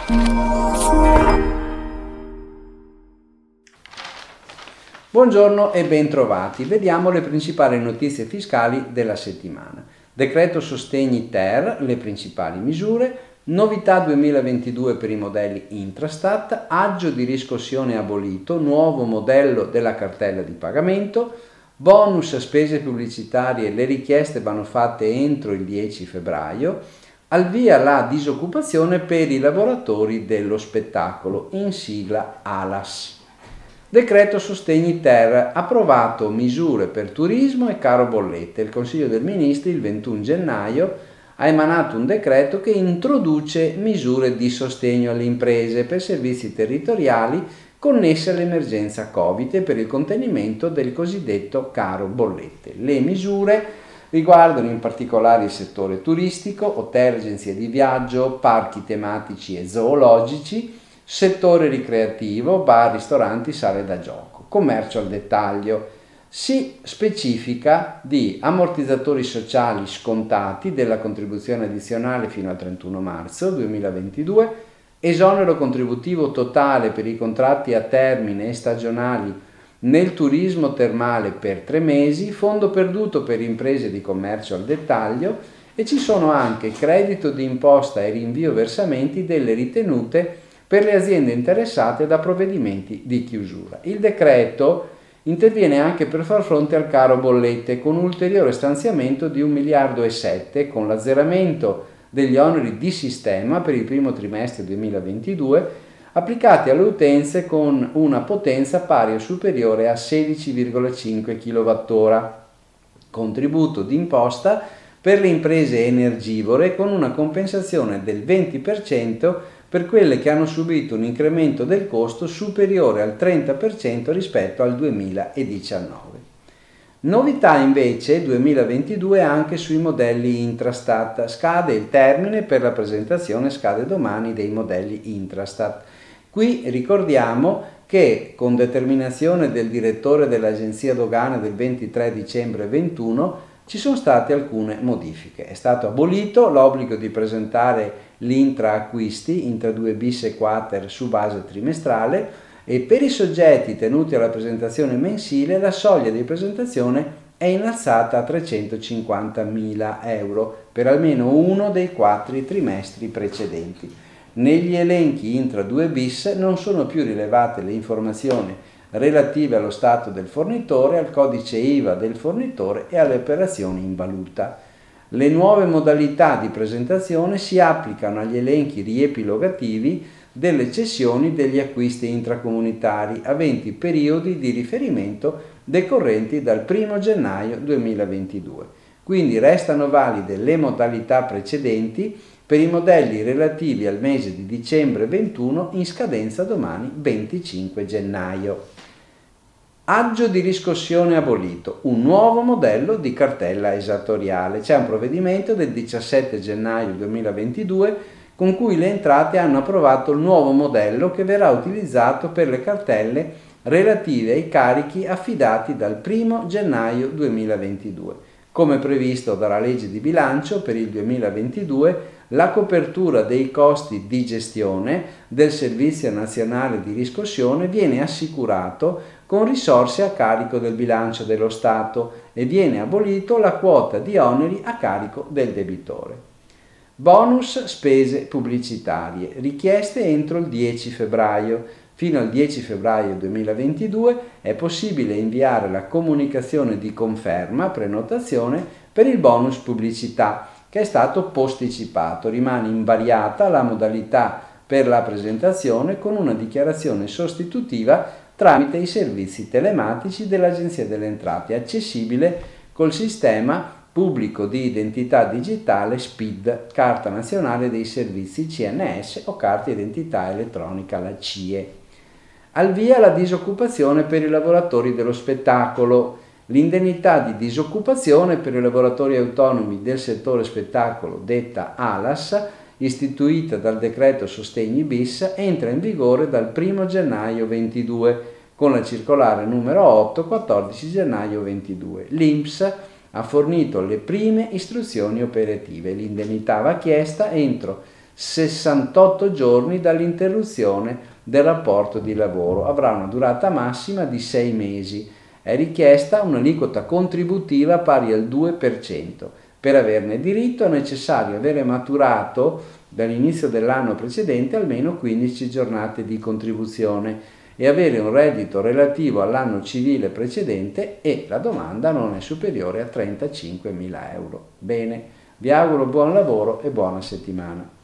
Buongiorno e bentrovati. Vediamo le principali notizie fiscali della settimana. Decreto sostegni ter, le principali misure, novità 2022 per i modelli Intrastat, aggio di riscossione abolito, nuovo modello della cartella di pagamento, bonus a spese pubblicitarie, le richieste vanno fatte entro il 10 febbraio, al via la disoccupazione per i lavoratori dello spettacolo, in sigla ALAS. Decreto sostegni ter, approvato misure per turismo e caro bollette. Il Consiglio dei Ministri il 21 gennaio ha emanato un decreto che introduce misure di sostegno alle imprese per servizi territoriali connesse all'emergenza Covid e per il contenimento del cosiddetto caro bollette. Le misure riguardano in particolare il settore turistico, hotel, agenzie di viaggio, parchi tematici e zoologici, settore ricreativo, bar, ristoranti, sale da gioco, commercio al dettaglio. Si specifica di ammortizzatori sociali scontati della contribuzione addizionale fino al 31 marzo 2022, esonero contributivo totale per i contratti a termine e stagionali nel turismo termale per 3 mesi, fondo perduto per imprese di commercio al dettaglio e ci sono anche credito di imposta e rinvio versamenti delle ritenute per le aziende interessate da provvedimenti di chiusura. Il decreto interviene anche per far fronte al caro bollette con un ulteriore stanziamento di 1,7 miliardi con l'azzeramento degli oneri di sistema per il primo trimestre 2022 applicati alle utenze con una potenza pari o superiore a 16,5 kWh, contributo d'imposta per le imprese energivore con una compensazione del 20% per quelle che hanno subito un incremento del costo superiore al 30% rispetto al 2019. Novità invece 2022 anche sui modelli Intrastat. Scade il termine per la presentazione, scade domani, dei modelli Intrastat. Qui ricordiamo che con determinazione del direttore dell'Agenzia Dogane del 23 dicembre 2021 ci sono state alcune modifiche. È stato abolito l'obbligo di presentare l'intra-acquisti, intra 2 bis e quater su base trimestrale e per i soggetti tenuti alla presentazione mensile la soglia di presentazione è innalzata a 350.000 euro per almeno uno dei 4 trimestri precedenti. Negli elenchi intra 2 bis non sono più rilevate le informazioni relative allo stato del fornitore, al codice IVA del fornitore e alle operazioni in valuta. Le nuove modalità di presentazione si applicano agli elenchi riepilogativi delle cessioni degli acquisti intracomunitari aventi periodi di riferimento decorrenti dal 1 gennaio 2022. Quindi restano valide le modalità precedenti per i modelli relativi al mese di dicembre 21 in scadenza domani 25 gennaio. Aggio di riscossione abolito, un nuovo modello di cartella esattoriale. C'è un provvedimento del 17 gennaio 2022 con cui le entrate hanno approvato il nuovo modello che verrà utilizzato per le cartelle relative ai carichi affidati dal 1 gennaio 2022. Come previsto dalla legge di bilancio per il 2022, la copertura dei costi di gestione del Servizio Nazionale di Riscossione viene assicurato con risorse a carico del bilancio dello Stato e viene abolito la quota di oneri a carico del debitore. Bonus spese pubblicitarie, richieste entro il 10 febbraio. Fino al 10 febbraio 2022 è possibile inviare la comunicazione di conferma, prenotazione per il bonus pubblicità che è stato posticipato. Rimane invariata la modalità per la presentazione con una dichiarazione sostitutiva tramite i servizi telematici dell'Agenzia delle Entrate, accessibile col sistema pubblico di identità digitale SPID, Carta Nazionale dei Servizi CNS o Carta Identità Elettronica, la CIE. Al via la disoccupazione per i lavoratori dello spettacolo. L'indennità di disoccupazione per i lavoratori autonomi del settore spettacolo, detta ALAS, istituita dal decreto Sostegni bis, entra in vigore dal 1 gennaio 22 con la circolare numero 8, 14 gennaio 22. L'INPS ha fornito le prime istruzioni operative. L'indennità va chiesta entro 68 giorni dall'interruzione del rapporto di lavoro. Avrà una durata massima di 6 mesi. È richiesta un'aliquota contributiva pari al 2%. Per averne diritto è necessario avere maturato dall'inizio dell'anno precedente almeno 15 giornate di contribuzione e avere un reddito relativo all'anno civile precedente e la domanda non è superiore a 35.000 euro. Bene, vi auguro buon lavoro e buona settimana.